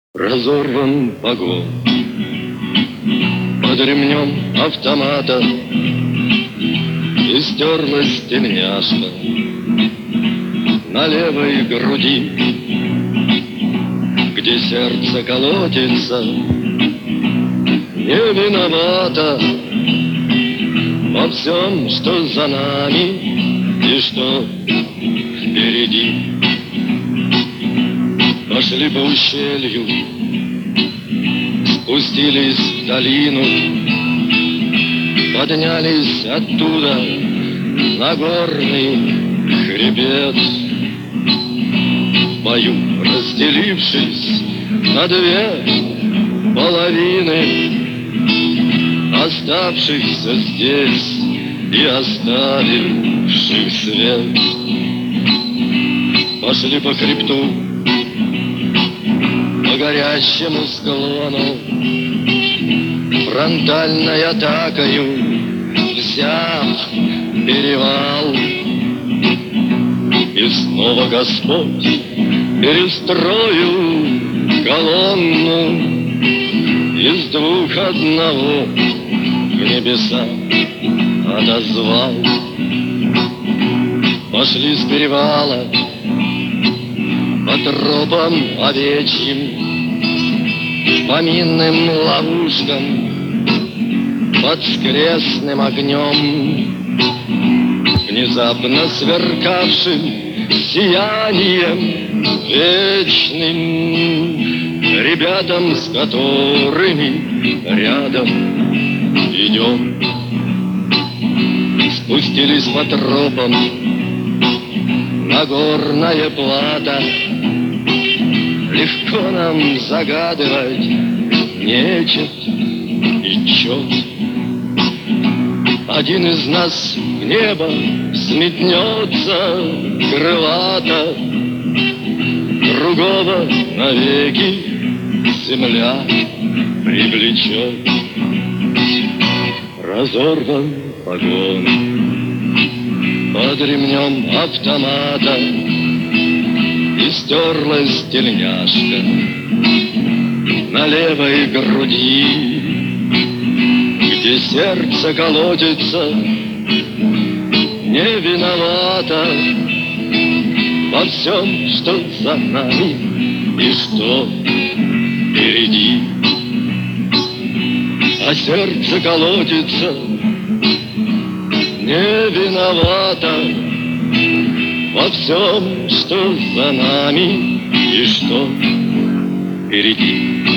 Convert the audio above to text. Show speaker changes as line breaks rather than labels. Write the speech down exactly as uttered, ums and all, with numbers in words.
Разорван погон под ремнем автомата, и стерлась тельняшка на левой груди, где сердце колотится, не виновата во всем, что за нами и что впереди. Пошли по ущелью, спустились в долину, поднялись оттуда на горный хребет. В бою разделившись на две половины, оставшихся здесь и оставивших свет, пошли по хребту, по горящему склону, фронтальной атакою взяв перевал. И снова Господь перестроил колонну из двух одного в небеса отозвал. Пошли с перевала по тропам овечьим, по минным ловушкам, под скрестным огнем, внезапно сверкавшим сиянием вечным, ребятам, с которыми рядом идем. Спустились по тропам на горное плато, легко нам загадывать нечет и чет. Один из нас в небо взметнется крылато, другого навеки земля привлечет. Разорван погон под ремнем автомата, и стерлась тельняшка на левой груди, где сердце колотится, не виновата во всем, что за нами и что впереди. А сердце колотится, не виновата во всем, что за нами и что впереди.